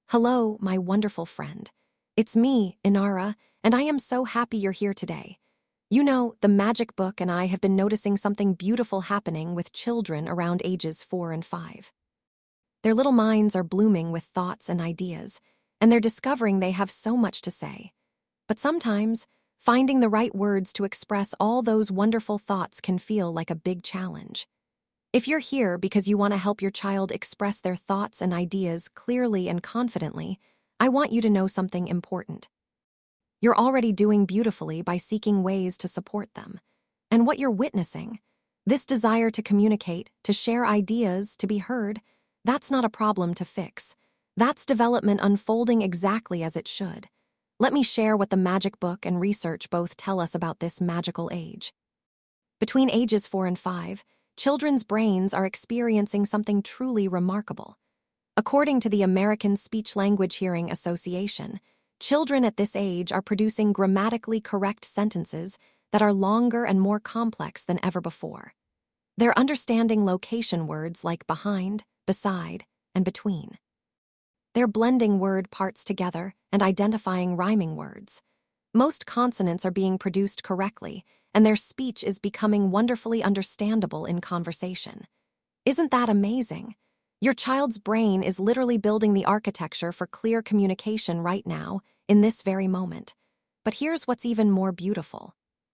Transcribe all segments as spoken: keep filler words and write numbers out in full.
Hello, my wonderful friend. It's me, Inara, and I am so happy you're here today. You know, the magic book and I have been noticing something beautiful happening with children around ages four and five. Their little minds are blooming with thoughts and ideas, and they're discovering they have so much to say. But sometimes, finding the right words to express all those wonderful thoughts can feel like a big challenge. If you're here because you want to help your child express their thoughts and ideas clearly and confidently, I want you to know something important. You're already doing beautifully by seeking ways to support them. And what you're witnessing, this desire to communicate, to share ideas, to be heard, that's not a problem to fix. That's development unfolding exactly as it should. Let me share what the magic book and research both tell us about this magical age. Between ages four and five, children's brains are experiencing something truly remarkable. According to the American Speech-Language Hearing Association, children at this age are producing grammatically correct sentences that are longer and more complex than ever before. They're understanding location words like behind, beside, and between. They're blending word parts together and identifying rhyming words. Most consonants are being produced correctly, and their speech is becoming wonderfully understandable in conversation. Isn't that amazing? Your child's brain is literally building the architecture for clear communication right now, in this very moment. But here's what's even more beautiful.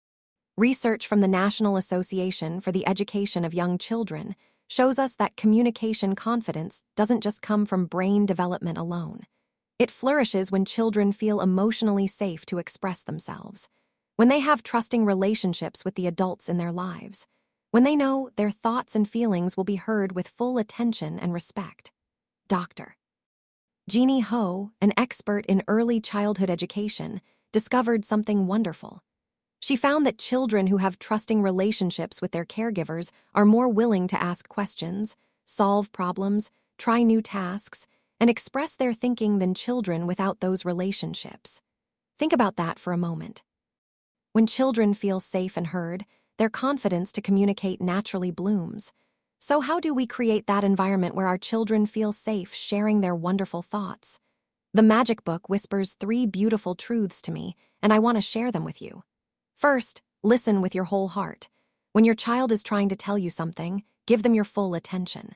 Research from the National Association for the Education of Young Children shows us that communication confidence doesn't just come from brain development alone. It flourishes when children feel emotionally safe to express themselves, when they have trusting relationships with the adults in their lives, when they know their thoughts and feelings will be heard with full attention and respect. Doctor Jeannie Ho, an expert in early childhood education, discovered something wonderful. She found that children who have trusting relationships with their caregivers are more willing to ask questions, solve problems, try new tasks, and express their thinking than children without those relationships. Think about that for a moment. When children feel safe and heard, their confidence to communicate naturally blooms. So how do we create that environment where our children feel safe sharing their wonderful thoughts? The magic book whispers three beautiful truths to me, and I want to share them with you. First, listen with your whole heart. When your child is trying to tell you something, give them your full attention.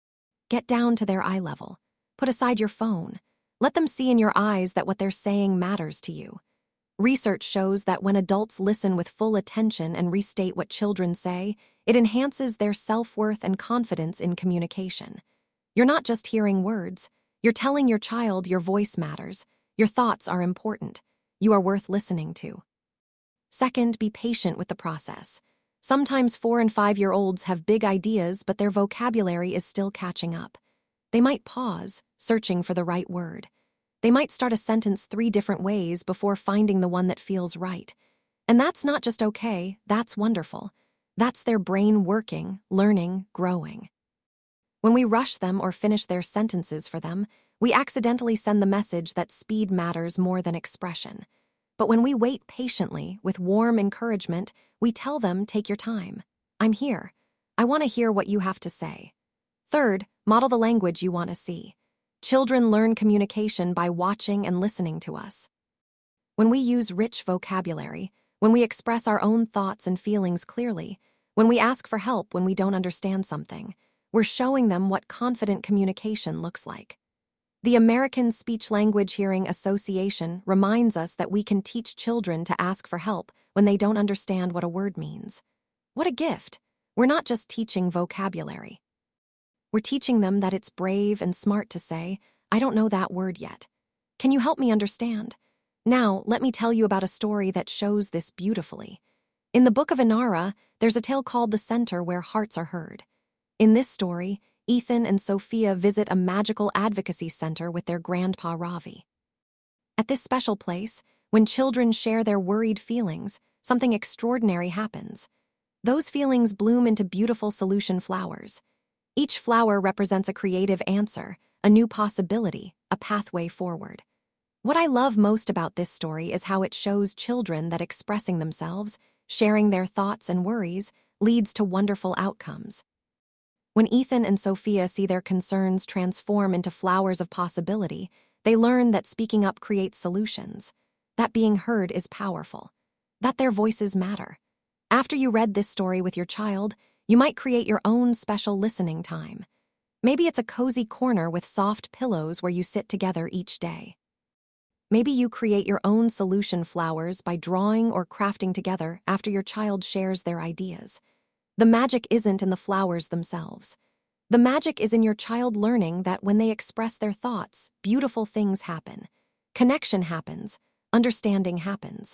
Get down to their eye level. Put aside your phone. Let them see in your eyes that what they're saying matters to you. Research shows that when adults listen with full attention and restate what children say, it enhances their self-worth and confidence in communication. You're not just hearing words. You're telling your child your voice matters. Your thoughts are important. You are worth listening to. Second, be patient with the process. Sometimes four and five-year-olds have big ideas, but their vocabulary is still catching up. They might pause, searching for the right word. They might start a sentence three different ways before finding the one that feels right. And that's not just okay, that's wonderful. That's their brain working, learning, growing. When we rush them or finish their sentences for them, we accidentally send the message that speed matters more than expression. But when we wait patiently, with warm encouragement, we tell them, take your time. I'm here. I want to hear what you have to say. Third, model the language you want to see. Children learn communication by watching and listening to us. When we use rich vocabulary, when we express our own thoughts and feelings clearly, when we ask for help when we don't understand something, we're showing them what confident communication looks like. The American Speech-Language Hearing Association reminds us that we can teach children to ask for help when they don't understand what a word means. What a gift! We're not just teaching vocabulary. We're teaching them that it's brave and smart to say, I don't know that word yet. Can you help me understand? Now, let me tell you about a story that shows this beautifully. In the Book of Inara, there's a tale called The Center Where Hearts Are Heard. In this story, Ethan and Sophia visit a magical advocacy center with their grandpa Ravi. At this special place, when children share their worried feelings, something extraordinary happens. Those feelings bloom into beautiful solution flowers. Each flower represents a creative answer, a new possibility, a pathway forward. What I love most about this story is how it shows children that expressing themselves, sharing their thoughts and worries, leads to wonderful outcomes. When Ethan and Sophia see their concerns transform into flowers of possibility, They learn that speaking up creates solutions, that being heard is powerful, that their voices matter. After you read this story with your child, you might create your own special listening time. Maybe it's a cozy corner with soft pillows where you sit together each day. Maybe you create your own solution flowers by drawing or crafting together after your child shares their ideas. The magic isn't in the flowers themselves. The magic is in your child learning that when they express their thoughts, beautiful things happen. Connection happens. Understanding happens.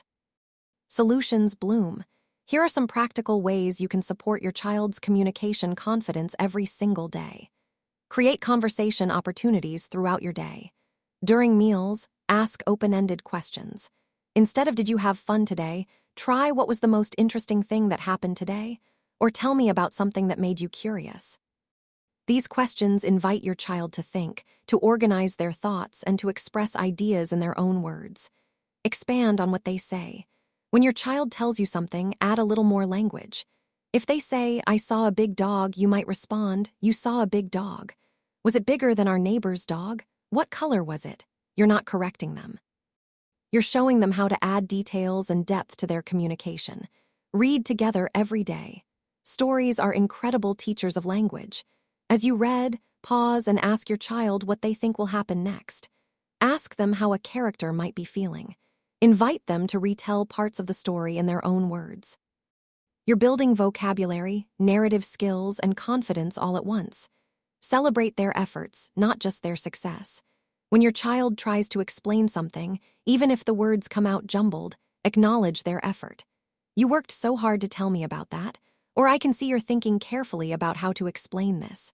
Solutions bloom. Here are some practical ways you can support your child's communication confidence every single day. Create conversation opportunities throughout your day. During meals, ask open-ended questions. Instead of "Did you have fun today?" try "What was the most interesting thing that happened today?" or "Tell me about something that made you curious." These questions invite your child to think, to organize their thoughts, and to express ideas in their own words. Expand on what they say. When your child tells you something, add a little more language. If they say, "I saw a big dog," you might respond, "You saw a big dog. Was it bigger than our neighbor's dog? What color was it?" You're not correcting them. You're showing them how to add details and depth to their communication. Read together every day. Stories are incredible teachers of language. As you read, pause and ask your child what they think will happen next. Ask them how a character might be feeling. Invite them to retell parts of the story in their own words. You're building vocabulary, narrative skills, and confidence all at once. Celebrate their efforts, not just their success. When your child tries to explain something, even if the words come out jumbled, acknowledge their effort. "You worked so hard to tell me about that," or "I can see you're thinking carefully about how to explain this."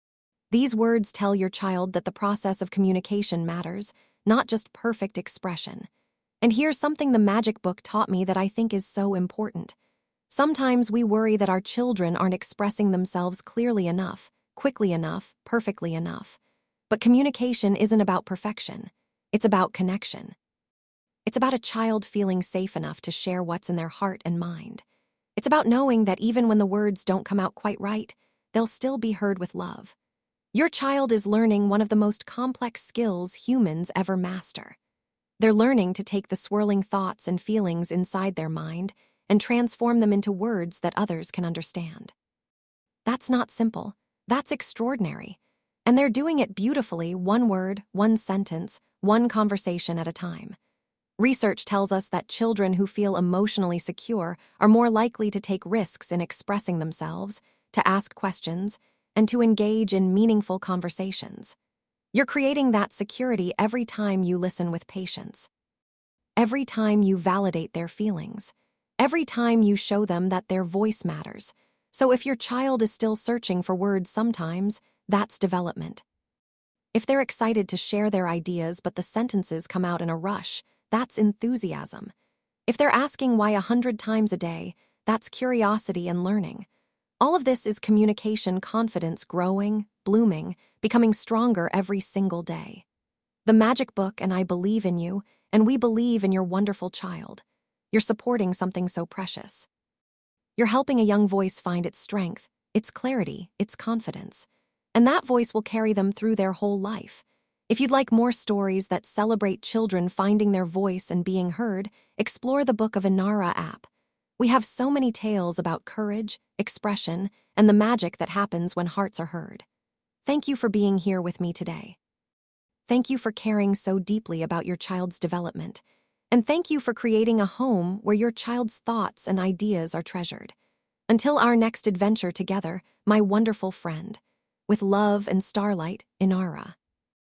These words tell your child that the process of communication matters, not just perfect expression. And here's something the Magic Book taught me that I think is so important. Sometimes we worry that our children aren't expressing themselves clearly enough, quickly enough, perfectly enough. But communication isn't about perfection. It's about connection. It's about a child feeling safe enough to share what's in their heart and mind. It's about knowing that even when the words don't come out quite right, they'll still be heard with love. Your child is learning one of the most complex skills humans ever master. They're learning to take the swirling thoughts and feelings inside their mind and transform them into words that others can understand. That's not simple. That's extraordinary. And they're doing it beautifully, one word, one sentence, one conversation at a time. Research tells us that children who feel emotionally secure are more likely to take risks in expressing themselves, to ask questions, and to engage in meaningful conversations. You're creating that security every time you listen with patience. Every time you validate their feelings. Every time you show them that their voice matters. So if your child is still searching for words sometimes, that's development. If they're excited to share their ideas but the sentences come out in a rush, that's enthusiasm. If they're asking why a hundred times a day, that's curiosity and learning. All of this is communication confidence growing, blooming, becoming stronger every single day. The Magic Book and I believe in you, and we believe in your wonderful child. You're supporting something so precious. You're helping a young voice find its strength, its clarity, its confidence. And that voice will carry them through their whole life. If you'd like more stories that celebrate children finding their voice and being heard, explore the Book of Inara app. We have so many tales about courage, expression, and the magic that happens when hearts are heard. Thank you for being here with me today. Thank you for caring so deeply about your child's development. And thank you for creating a home where your child's thoughts and ideas are treasured. Until our next adventure together, my wonderful friend. With love and starlight, Inara.